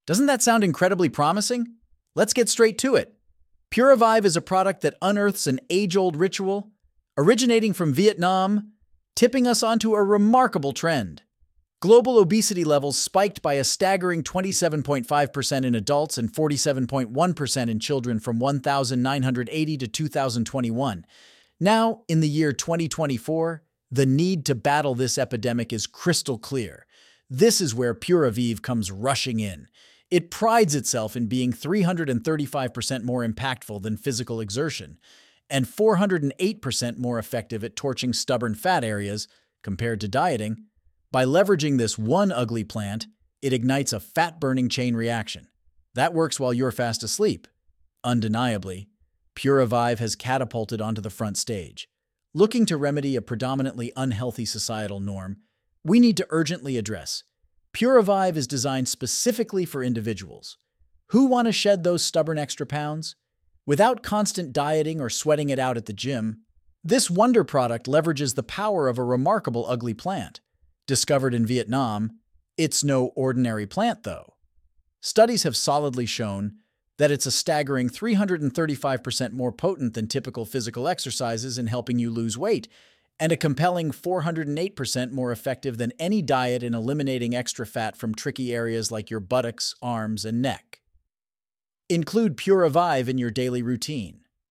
Doesn't that sound incredibly promising? Let's get straight to it. Purivive is a product that unearths an age-old ritual, originating from Vietnam, tipping us onto a remarkable trend. Global obesity levels spiked by a staggering 27.5% in adults and 47.1% in children from 1980 to 2021. Now, in the year 2024, the need to battle this epidemic is crystal clear. This is where Purivive comes rushing in. It prides itself in being 335% more impactful than physical exertion and 408% more effective at torching stubborn fat areas compared to dieting. By leveraging this one ugly plant, it ignites a fat-burning chain reaction. That works while you're fast asleep. Undeniably, Purivive has catapulted onto the front stage. Looking to remedy a predominantly unhealthy societal norm, we need to urgently address. Purivive is designed specifically for individuals who want to shed those stubborn extra pounds without constant dieting or sweating it out at the gym. This wonder product leverages the power of a remarkable ugly plant. Discovered in Vietnam, it's no ordinary plant, though. Studies have solidly shown that it's a staggering 335% more potent than typical physical exercises in helping you lose weight, and a compelling 408% more effective than any diet in eliminating extra fat from tricky areas like your buttocks, arms, and neck. Include Purivive in your daily routine.